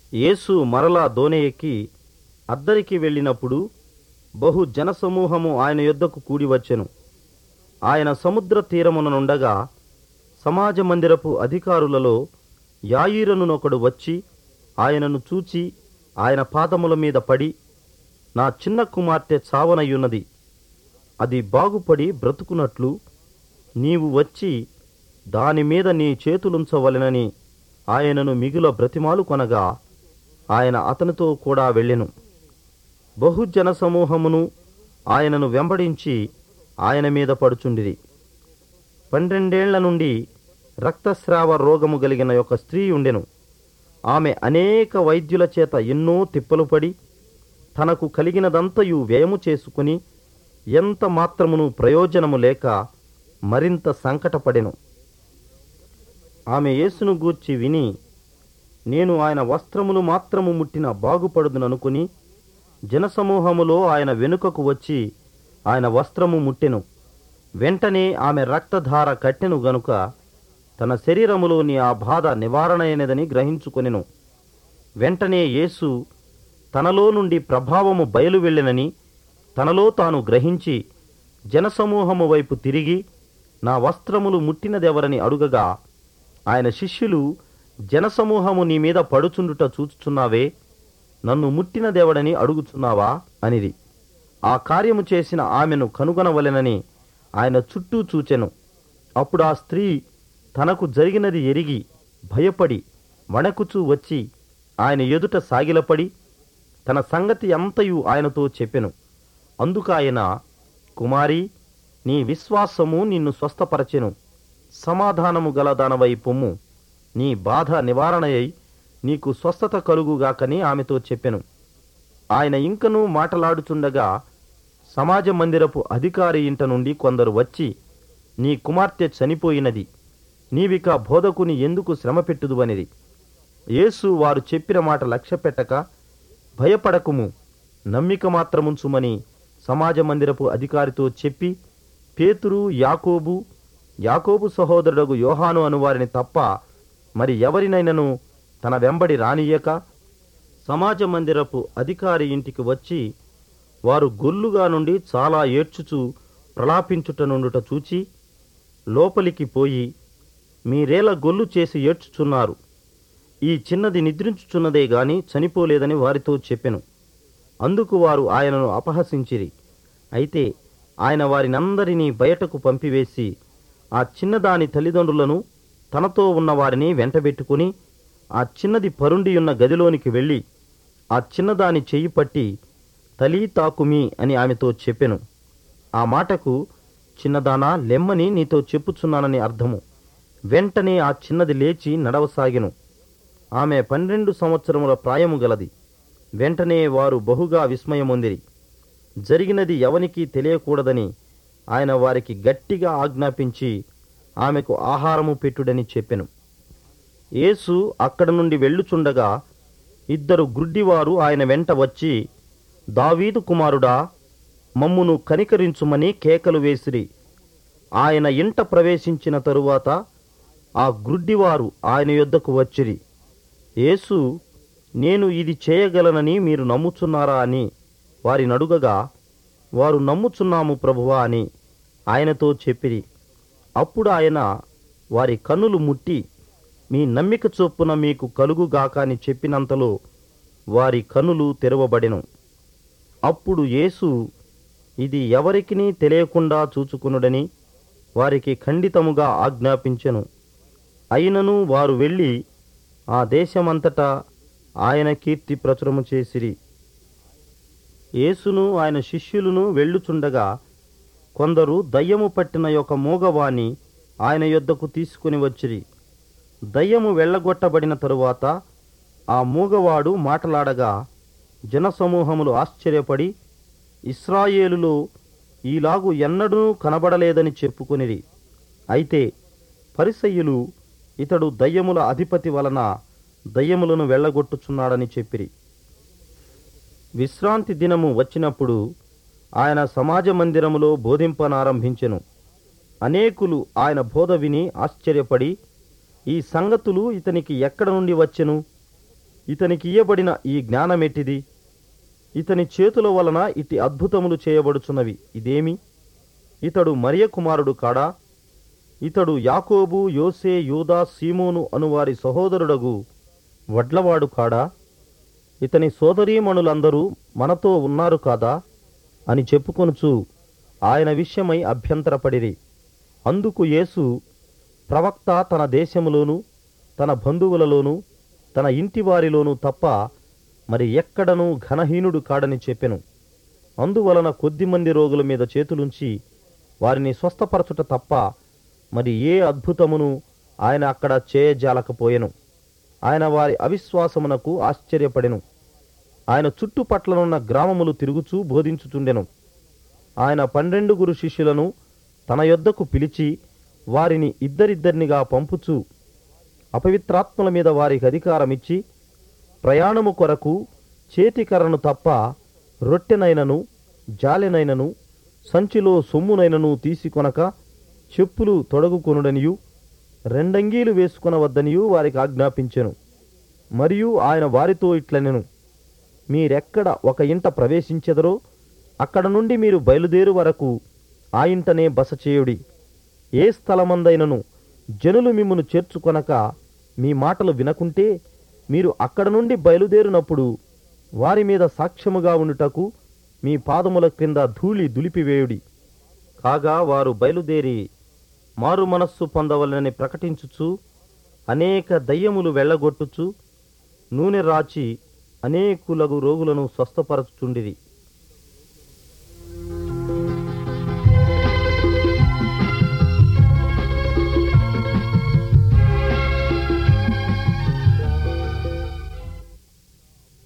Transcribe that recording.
యేసు మరలా దోణి ఎక్కి అద్దరికి వెళ్ళినప్పుడు బహు జనసమూహము ఆయన యొద్దకు కూడివచ్చెను. ఆయన సముద్ర తీరముననుండగా సమాజ మందిరపు అధికారులలో యాయీరనునొకడు వచ్చి ఆయనను చూచి ఆయన పాదముల మీద పడి, నా చిన్న కుమార్తె చావనయ్యున్నది, అది బాగుపడి బ్రతుకునట్లు నీవు వచ్చి దానిమీద నీ చేతులుంచవలెనని ఆయనను మిగుల బ్రతిమాలు కొనగా ఆయన అతనితో కూడా వెళ్ళెను. బహుజన సమూహమును ఆయనను వెంబడించి ఆయన మీద పడుచుండిరి. 12 నుండి రక్తస్రావ రోగము కలిగిన ఒక స్త్రీ ఉండెను. ఆమె అనేక వైద్యుల చేత ఎన్నో తిప్పలు పడి తనకు కలిగినదంతయు వ్యయము చేసుకుని ఎంత మాత్రమును ప్రయోజనము లేక మరింత సంకటపడెను. ఆమె యేసును గూర్చి విని, నేను ఆయన వస్త్రములు మాత్రము ముట్టిన బాగుపడుదుననుకుని జనసమూహములో ఆయన వెనుకకు వచ్చి ఆయన వస్త్రము ముట్టెను. వెంటనే ఆమె రక్తధార కట్టెను గనుక తన శరీరములోని ఆ బాధ నివారణ అయినదని గ్రహించుకొనెను. వెంటనే యేసు తనలో నుండి ప్రభావము బయలు వెళ్ళెనని తనలో తాను గ్రహించి జనసమూహము వైపు తిరిగి, నా వస్త్రములు ముట్టినదెవరని అడుగగా, ఆయన శిష్యులు, జనసమూహము నీ మీద పడుచుండుట చూచుచున్నావే, నన్ను ముట్టినదెవడని అడుగుచున్నావా అనిది. ఆ కార్యము చేసిన ఆమెను కనుగొనవలెనని ఆయన చుట్టూ చూచెను. అప్పుడు ఆ స్త్రీ తనకు జరిగినది ఎరిగి భయపడి వణకుచూ వచ్చి ఆయన ఎదుట సాగిలపడి తన సంగతి అంతయు ఆయనతో చెప్పెను. అందుకాయన, కుమారీ, నీ విశ్వాసము నిన్ను స్వస్థపరచెను, సమాధానము గల దానవై పొమ్ము, నీ బాధ నివారణయై నీకు స్వస్థత కలుగుగాకని ఆమెతో చెప్పెను. ఆయన ఇంకనూ మాటలాడుచుండగా సమాజ మందిరపు అధికారి ఇంట నుండి కొందరు వచ్చి, నీ కుమార్తె చనిపోయినది, నీవిక బోధకుని ఎందుకు శ్రమపెట్టుదువనిది. యేసు వారు చెప్పిన మాట లక్ష్యపెట్టక, భయపడకుము, నమ్మిక మాత్రముంచుమని సమాజ మందిరపు అధికారితో చెప్పి, పేతురు, యాకోబు సహోదరుడగు యోహాను అనువారిని తప్ప మరి ఎవరినైనను తన వెంబడి రానియ్యక సమాజ మందిరపు అధికారి ఇంటికి వచ్చి వారు గొల్లుగా నుండి చాలా ఏడ్చుచూ ప్రలాపించుట నుండుట చూచి లోపలికి పోయి, మీరేల గొల్లు చేసి ఏడ్చుచున్నారు, ఈ చిన్నది నిద్రించుచున్నదే గాని చనిపోలేదని వారితో చెప్పెను. అందుకు వారు ఆయనను అపహసించిరి. అయితే ఆయన వారినందరినీ బయటకు పంపివేసి ఆ చిన్నదాని తల్లిదండ్రులను తనతో ఉన్న వారిని వెంటబెట్టుకుని ఆ చిన్నది పరుండియున్న గదిలోనికి వెళ్ళి ఆ చిన్నదాని చెయ్యి పట్టి, తలీ తాకుమి అని ఆమెతో చెప్పెను. ఆ మాటకు, చిన్నదానా లెమ్మని నీతో చెప్పుచున్నానని అర్థము. వెంటనే ఆ చిన్నది లేచి నడవసాగెను. ఆమె 12 సంవత్సరముల ప్రాయము గలది. వెంటనే వారు బహుగా విస్మయమొందిరి. జరిగినది ఎవనికీ తెలియకూడదని ఆయన వారికి గట్టిగా ఆజ్ఞాపించి ఆమెకు ఆహారము పెట్టుడని చెప్పెను. యేసు అక్కడ నుండి వెళ్ళుచుండగా 2 గ్రుడ్డివారు ఆయన వెంట వచ్చి, దావీదు కుమారుడా, మమ్మును కనికరించుమని కేకలు వేసిరి. ఆయన ఇంట ప్రవేశించిన తరువాత ఆ గ్రుడ్డివారు ఆయన యొద్దకు వచ్చిరి. యేసు, నేను ఇది చేయగలనని మీరు నమ్ముచున్నారా అని వారినడుగగా, వారు నమ్ముచున్నాము ప్రభువా అని ఆయనతో చెప్పిరి. అప్పుడు ఆయన వారి కన్నులు ముట్టి, మీ నమ్మిక చొప్పున మీకు కలుగుగాక అని చెప్పినంతలో వారి కన్నులు తెరవబడెను. అప్పుడు యేసు, ఇది ఎవరికినీ తెలియకుండా చూచుకునుడని వారికి ఖండితముగా ఆజ్ఞాపించెను. అయినను వారు వెళ్ళి ఆ దేశమంతటా ఆయన కీర్తి ప్రచురము చేసిరి. యేసును ఆయన శిష్యులను వెళ్ళుచుండగా కొందరు దయ్యము పట్టిన ఒక మూగవాణ్ణి ఆయన యొద్దకు తీసుకుని వచ్చిరి. దయ్యము వెళ్ళగొట్టబడిన తరువాత ఆ మూగవాడు మాటలాడగా జనసమూహములు ఆశ్చర్యపడి, ఇశ్రాయేలులో ఈలాగు ఎన్నడూ కనబడలేదని చెప్పుకొనిరి. అయితే పరిసయ్యులు, ఇతడు దయ్యముల అధిపతి వలన దయ్యములను వెళ్ళగొట్టుచున్నాడని చెప్పిరి. విశ్రాంతి దినము వచ్చినప్పుడు ఆయన సమాజ మందిరములో బోధింపనారంభించెను. అనేకులు ఆయన బోధ విని ఆశ్చర్యపడి, ఈ సంగతులు ఇతనికి ఎక్కడ నుండి వచ్చెను? ఇతనికి ఇయ్యబడిన ఈ జ్ఞానమెట్టిది? ఇతని చేతుల వలన ఇట్టి అద్భుతములు చేయబడుచున్నవి ఇదేమి? ఇతడు మరియ కుమారుడు కాడా? ఇతడు యాకోబు, యోసే, యూదా, సీమోను అనువారి సహోదరుడగు వడ్లవాడు కాడా? ఇతని సోదరీమణులందరూ మనతో ఉన్నారు కాదా అని చెప్పుకొనుచు ఆయన విషయమై అభ్యంతరపడిరి. అందుకు యేసు, ప్రవక్త తన దేశములోను తన బంధువులలోనూ తన ఇంటివారిలోనూ తప్ప మరి ఎక్కడనూ ఘనహీనుడు కాడని చెప్పెను. అందువలన కొద్దిమంది రోగుల మీద చేతులుంచి వారిని స్వస్థపరచుట తప్ప మరి ఏ అద్భుతమును ఆయన అక్కడ చేయజాలకపోయెను. ఆయన వారి అవిశ్వాసమునకు ఆశ్చర్యపడెను. ఆయన చుట్టుపట్లనున్న గ్రామములు తిరుగుచూ బోధించుచుండెను. ఆయన 12 శిష్యులను తన యొద్దకు పిలిచి వారిని ఇద్దరిద్దరినిగా పంపుచు అపవిత్రాత్మల మీద వారికి అధికారమిచ్చి, ప్రయాణము కొరకు చేతికర్రను తప్ప రొట్టెనైనను జాలెనైనను సంచిలో సొమ్మునైనను తీసుకొనక చెప్పులు తొడగుకొనుడనియు 2 అంగీలు వేసుకొనవద్దనియు వారికి ఆజ్ఞాపించెను. మరియు ఆయన వారితో ఇట్లనెను, మీరెక్కడ ఒక ఇంట ప్రవేశించెదరో అక్కడ నుండి మీరు బయలుదేరు వరకు ఆ ఇంటనే బస చేయుడి. ఏ స్థలమందైనను జనులు మిమ్మును చేర్చుకొనక మీ మాటలు వినకుంటే మీరు అక్కడ నుండి బయలుదేరినప్పుడు వారి మీద సాక్ష్యముగా ఉండుటకు మీ పాదముల క్రింద ధూళి దులిపివేయుడి. కాగా వారు బయలుదేరి మారు మనస్సు పొందవలనని ప్రకటించుచు అనేక దయ్యములు వెళ్ళగొట్టుచు నూనె రాచి అనేకులగు రోగులను స్వస్థపరచుచుండిరి.